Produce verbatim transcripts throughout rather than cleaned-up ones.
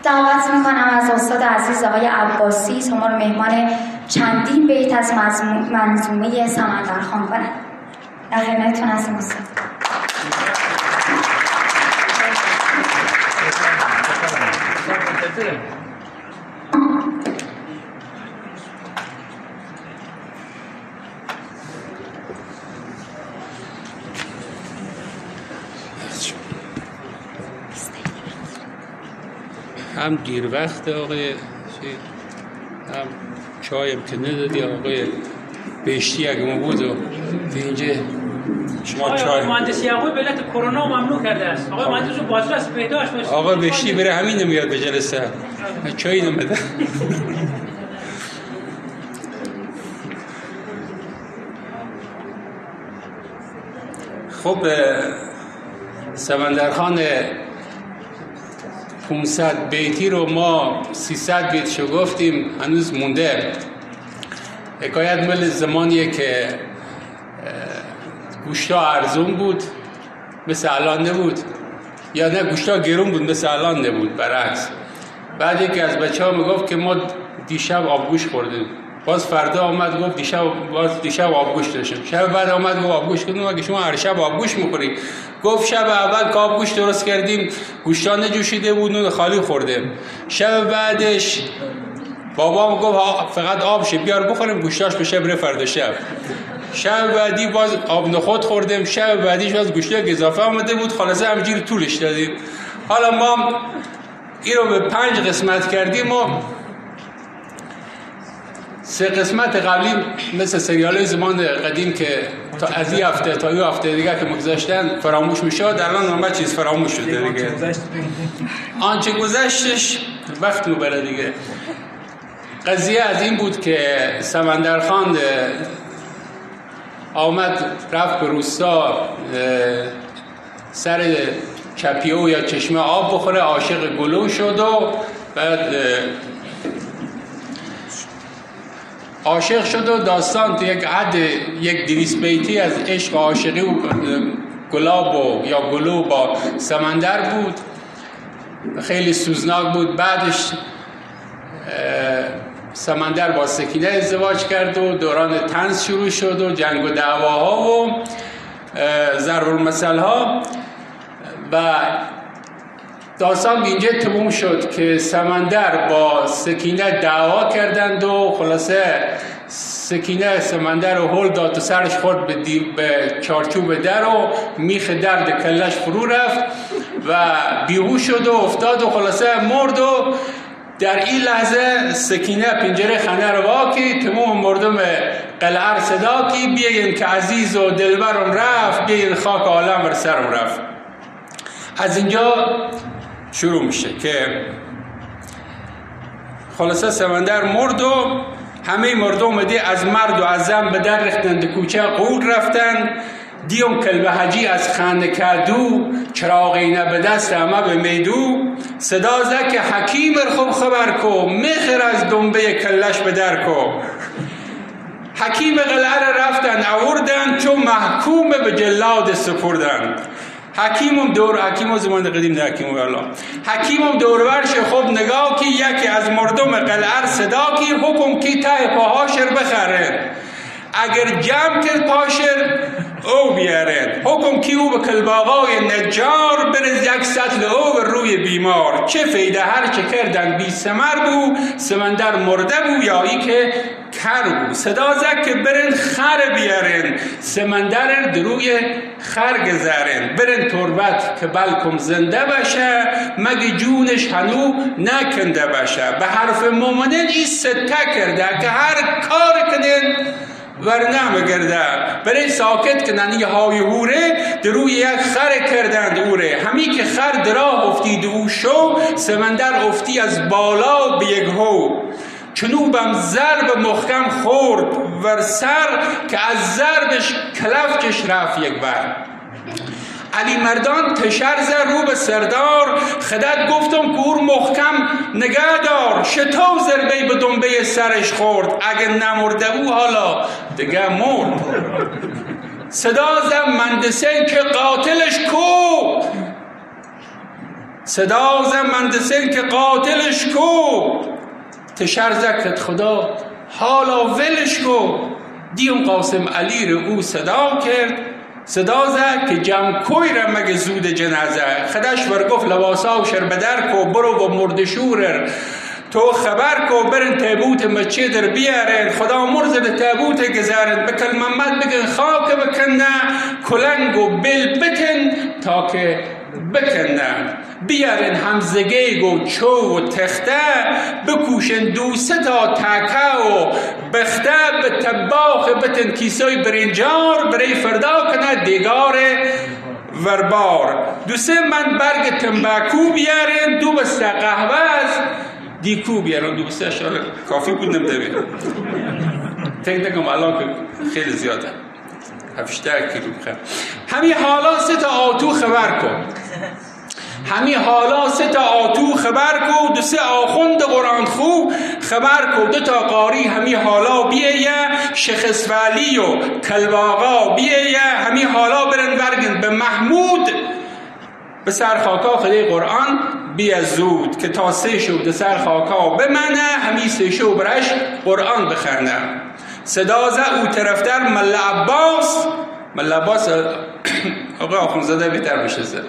دعوت میکنم از استاد عزیز آقای عباسی شما رو مهمان چندین بیت از منظومه سمندرخان کنند. در خدمتتون هستیم استاد. هم دیر وقت آقای هم چایم که ندادی آقای بهشتی اگه ما بود و اینجا شما چای آقای مهندس یعقوب به علت کرونا ممنوع کرده است. آقای مهندس بازرس بهداشت باشه. آقای بهشتی بره همین نمیاد به جلسه چای نمیده. خب سمندرخان پانصد بیتی رو ما سیصد بیتشو گفتیم، هنوز مونده. حکایت مال زمانیه که گوشتا ارزون بود مثل الان نبود، یا نه گوشتا گرون بود مثل الان نبود، برعکس. بعد یکی از بچه ها میگفت که ما دیشب آبگوش خوردیم، باز فردا آمد گفت دیشب باز دیشب آبگوش داشتیم، شب بعد آمد گفت آبگوش کردیم، اگه شما هر شب آبگوش میخورید. گفت شب اول که آبگوش درست کردیم گوشتا نجوشیده بود، نون خالی خوردیم. شب بعدش بابام گفت فقط آب شه بیار بخوریم، گوشتاش بشه بره فردا شب. شب بعدی باز آب نخود خوردیم، شب بعدیش باز گوشتا اضافه آمده بود، خلاصه همینجوری طولش دادیم. حالا ما این رو به پنج قسمت کردیم و سه قسمت قبلی مثل سریال زمان قدیم که تا از این هفته تا این هفته دیگه که مگذاشتن فراموش میشه، در الان همه چیز فراموش شده دیگه. آنچه گذشتش وقت میبره دیگه. قضیه از این بود که سمندرخان آمد رفت به روستا سر چپیو یا چشمه آب بخوره، عاشق گلو شد و بعد عاشق شد و داستان تو یک حد یک دویست بیتی از عشق و عاشقی و گلاب و یا گلو با سمندر بود، خیلی سوزناک بود. بعدش سمندر با سکینه ازدواج کرد و دوران طنز شروع شد و جنگ و دعواها و ضرب المثل ها و داستان اینجا تموم شد که سمندر با سکینه دعوا کردند و خلاصه سکینه سمندر رو هل داد و سرش خورد به, به چارچوب در و میخ درد کلش فرو رفت و بیهوش شد و افتاد و خلاصه مرد. و در این لحظه سکینه پنجره خانه رو واکی تمام مردم قلعه صدا کی بیاین که عزیز و دلبرم رفت، بیاین خاک عالم بر سرم رفت. از اینجا شروع میشه که خلاصه سمندر مرد و همه مردم دی از مرد و از زن به در ریختند، کوچه قول رفتن. دیوم کلبه حجی از خانه کردو، چراغی نه به دست همه به میدو. صدا زد که حکیم خوب خبر کو، میخر از دنبه کلش به در کو. حکیم قلعه را رفتن آوردن، چون محکوم به جلاد سپردن. حکیمم دور حکیمم زمان قدیم نه حکیمم الله حکیمم دورورش خوب نگاه کی، یکی از مردم قلعه صدا کی، حکم کی ته پاهاشر بخرن. اگر جمع کرد پاشر او بیارن، حکم کی او به کلباغای نجار برز یک سطل او روی بیمار. چه فایده هر چه کردن بی ثمر بو، سمندر مرده بو یا ای که کر بو. صدا زد که برن خر بیارن، سمندر دروی خر گذارن. برن تربت که بلکم زنده باشه، مگه جونش هنو نکنده باشه. به حرف مومنین این سته کرده که هر کار کنین ورنه مگرده. برای ساکت کنن یه های هوره، دروی یک خر کردند اوره. همی که خر دراه افتید او شو، سمندر افتی از بالا به یک هو. چنوبم ضرب محکم خورد ور سر، که از ضربش کلفچش رفت یک بر. علی مردان تشر زر رو به سردار، خدت گفتم که اور محکم نگه دار. شتو ضربه به دنبه سرش خورد، اگه نمرده او حالا دیگه مرد. صدا زد مهندسین که قاتلش کو، صدا زمندسن که قاتلش کو، تشر زکت خدا حالا ولش کو. دیون قاسم علی رو او صدا کرد، صدا زد که جمع کوی را مگه زود جنازه. خدش ورگفت لباسا و شربدر کو، برو و مردشورر تو خبر کو، برن تابوت مچه در بیارن، خدا مرزد تابوت گذارن، بکل محمد بگن خاک بکنه، کلنگ و بل بتن تا که بکنن، بیارن همزگیگ و چو و تخته، بکوشن دو ستا تکه و بخته، به تباخ بتن کیسای برینجار، برای فردا کنه دیگار وربار. دو سه من برگ تنباکو بیارن، دو بسته قهوه دیکو بیارن، دو بسته اشاره کافی بود نمده تک نکم الان که خیلی زیاده هفشته کیلو بخیر. همی حالا سه تا آتو خبر کن، همی حالا سه تا آتو خبر کو، دو سه آخوند قرآن خو خبر کو، دو تا قاری همی حالا بیایه، شیخ اسفعلی و کلباغا بیایه، همی حالا برن برگن به محمود، به سر خاکا خدای قرآن بیا زود، که تا سه شو ده سر خاکا بمنه، همی سه شو برش قرآن بخنه. صدا زد او طرفتر ملا عباس، ملا عباس آقای آخونزاده بهتر بشه زد،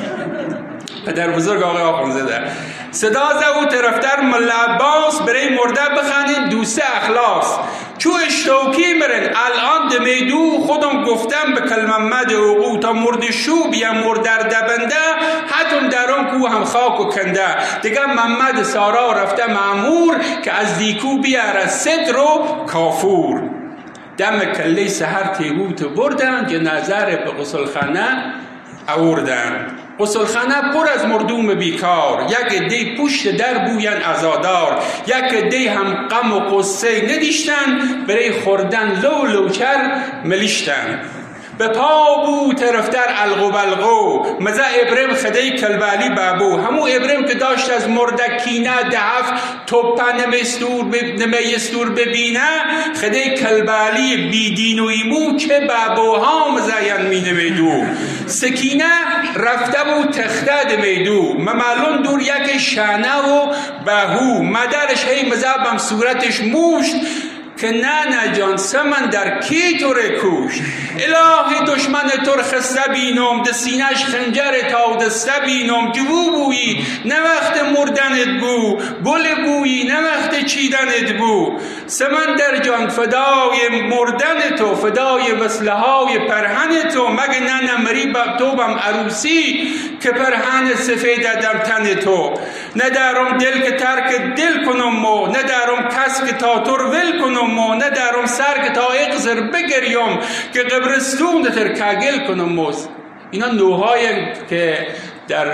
پدر بزرگ آقای آخونزاده. صدا زد او طرفتر ملا عباس، برای مرده بخندین دوسته اخلاص، چو اشتوکی مرن الان دمیدو، خودم گفتم به کلممد اوقو، تا مرد شو بیا مردر دبنده، حتم درون کو هم خاک و کنده. دیگه محمد سارا رفته معمور، که از دیکو بیاره صدر و کافور. دم کلی سحر تیبوت بردن، جنازه به غسلخانه آوردن. غسلخانه پر از مردوم بیکار، یک دی پشت در بوین عزادار، یک دی هم غم و قصه ندیشتن، برای خوردن لو لوچر ملیشتن. به پا بو طرفتر الگو بلگو، مزه ابرم خدای کلبالی بابو، همو ابرم که داشت از مردکینه دهف توپا نمیستور نمیستور ببینه، خدای کلبالی بیدین و ایمو که بابوها مزاین می نمیدو. سکینه رفته بو تخته دمیدو، ممالون دور یک شانه و بهو، مدرش هی مزابم صورتش موشت، که نه نه جان سمن در کی تو رکوش. الهی دشمن تر خسته بینم، ده سینش خنجر تا دسته بینم، جوو بویی نه وقت مردنت بو، گل بویی نه وقت چیدنت بو. سمن در جان فدای مردن تو، فدای وصله های پرهن تو، مگه نه نمری با تو بم عروسی، که پرهن سفید دم تن تو. ندارم دل که ترک دل کنم مو، ندارم کس که تا تر ول کنم مو، ندارم سر که تا اقذر بگریم، که قبرستون در کاگل کنم موز. اینا نوهای که در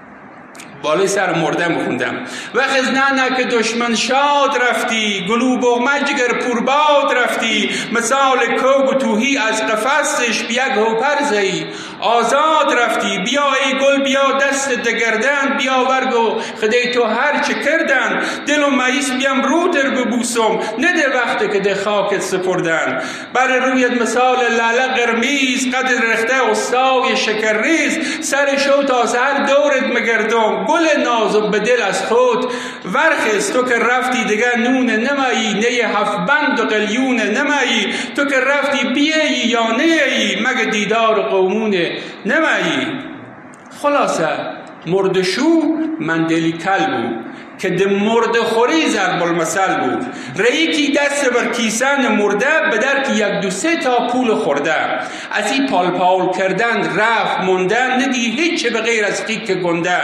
بالای سر مرده میخوندم. و خزنانه که دشمن شاد رفتی، گلوب و مجگر پرباد رفتی، مثال کوگ و توهی از قفصش بیگ هوپر زی آزاد رفتی. بیا ای گل بیا دست دگردن، بیا ورگ و خدای تو هر چه کردن، دل و مایس بیام رو تر ببوسم، نده وقت که ده خاکت سپردن. بر رویت مثال لاله قرمیز، قدر رخته استای شکرریز، سر شو تا سر دورت مگردم، گل نازم به دل از خود ورخست. تو که رفتی دیگر نون نمایی، نه هفت بند و قلیون نمایی، تو که رفتی بیایی یا نیایی، مگه دیدار قومون نمایی. خلاصه مردشو مندلی کل بود، که ده مرد خوری ضرب المثل بود. ریکی دست بر کیسن مرده، بدر که یک دو سه تا پول خورده. از این پال پال کردن رفت مونده، ندی هیچ به غیر از قیق گنده.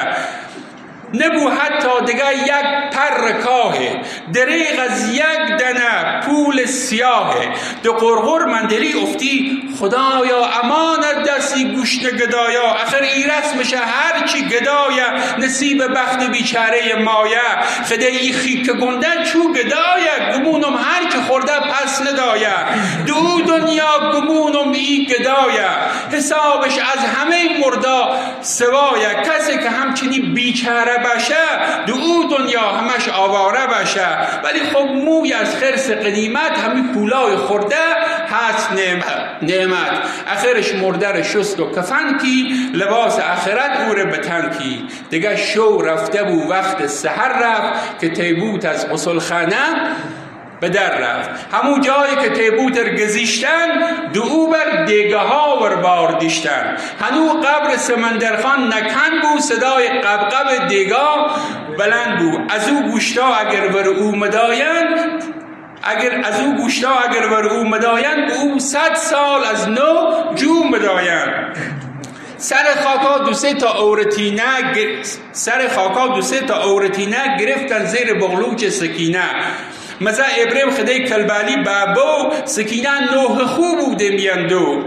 نبو حتی دیگه یک پر کاهه، دریغ از یک دنه پول سیاهه. دو قرقر مندلی افتی خدایا، امانت دستی گوشت گدایا. اخر ای رسمشه هرچی گدایا، نصیب بخت بیچاره مایه. خدای ای خیک گنده چو گدایا، گمونم هر که خورده پس ندایا. دو دنیا گمونم ای گدایا، حسابش از همه مردا سوایا. کسی که همچنی بیچاره باشه، دو دنیا همش آواره باشه. ولی خب موی از خرس قدیمت همین پولای خورده هست نعمت. آخرش مرده شست و کفن کی، لباس آخرت او را به تن کی. دیگه شو رفته بو وقت سحر رفت، که تیبوت از غسل خانه به در رفت. همون جایی که تیبوت را گذیشتن، دو او بر دیگه ها ور بار دیشتن. هنو قبر سمندرخان نکن بو، صدای قبقب دیگه بلند بو. از او گوشتا اگر ور او مداین، اگر از او گوشتا اگر ور او مداین، بو او صد سال از نو جو مداین. سر خاکا دو سه تا اورتینه سر خاکا دو سه تا اورتینه گرفتن زیر بغلوچ سکینه. مزا ابراهیم خدای کلبالی بابو، سکینه نوح خوب بوده میاندو.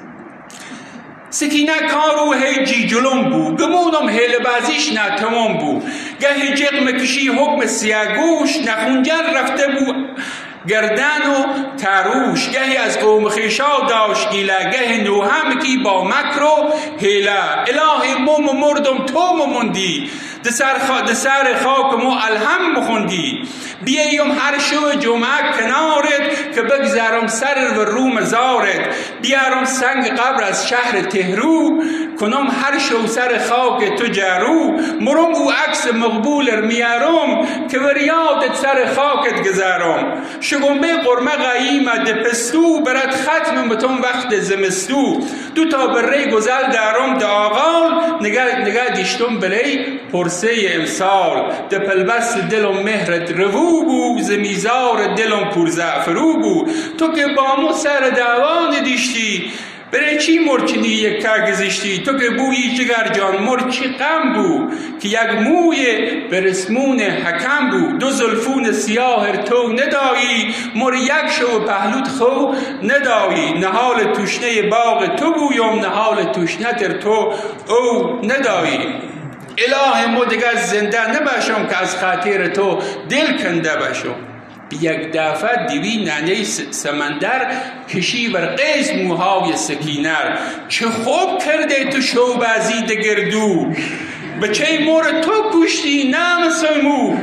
سکینه کارو هیجی جلوم بو، گمونم هیل بازیش نتمام بو. گه جق مکشی حکم سیاگوش، نخونجر رفته بو گردن و تروش. گهی از قوم خیشا داشت گیله، گه نوهم کی با مکر و هیله. الهی موم مردم تو مموندی، دسر, خا... دسر خاکمو الهم مخوندی. بیایم هر شو جمعه کنارت، که بگذارم سر و رو مزارت. بیارم سنگ قبر از شهر تهرو، کنم هر شو سر خاک تو جارو. مرم او عکس مقبول میارم، که وریادت سر خاکت گذارم. شگنبه قرمه قیمه دپستو، برد ختم متون وقت زمستو. دو تا بره گزل دارم دا آقال، نگه, نگه دیشتم بلی پرسه امسال. ده پلبست دلم مهرت رو بو، زمیزار دلم پرزعفرو بو. تو که با مو سر دوان دیشتی، برای چی مرچنی یک که گذشتی؟ تو که بویی جگر جان مرچی غم بو، که یک موی برسمون حکم بو. دو زلفون سیاه تو ندایی، مر یک شو پهلوت خو ندایی. نهال توشنه باغ تو بویم، نهال توشنه تر تو او ندایی. اله مو دیگر زنده نباشم، که از خاطر تو دل کنده باشم. یک دفعه دیوی ننه سمندر، کشی بر قیس موهای سکینر. چه خوب کرده تو شوبازی دگردو، بچه مور تو کشتی نام سیمو.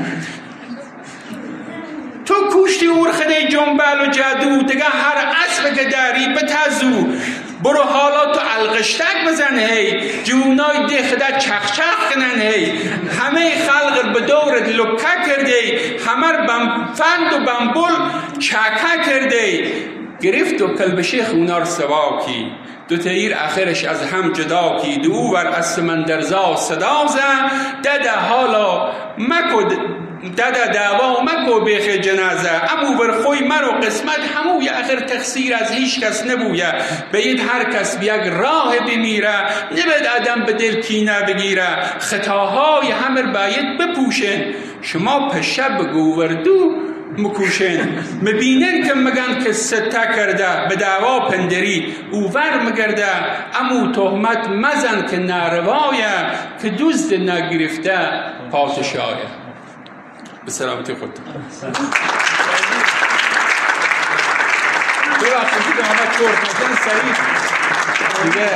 تو کشتی ارخده جنبال و جادو، دیگه هر اسب که داری بتازو. برو حالا تو القشتک بزن هی، جونای دخده چخ چخ کنن هی. همه خلق به دورت لکه کرده، همه بم فند و بمبول چکه کرده. گرفت و کلبشه خونار سوا کی، دو تیر آخرش از هم جدا کی. دو ور از سمندرزا صدا زد، دده حالا مکو دادا دعوا مکو بیخ جنازه. امو بر خوی مرو قسمت هموی، آخر تقصیر از هیچ کس نبویه. بید هر کس بیگ راه بمیره، نبید آدم به دل کینه بگیره. خطاهای همر باید بپوشن، شما پشه بگو وردو مکوشن. مبینن که مگن که سته کرده، به دعوا پندری اوور مگرده. امو تهمت مزن که ناروایه، که دوست نگرفته پادشاهه. به سلامتی خود. ببخشید که همه چورت مثلا سریع دیگه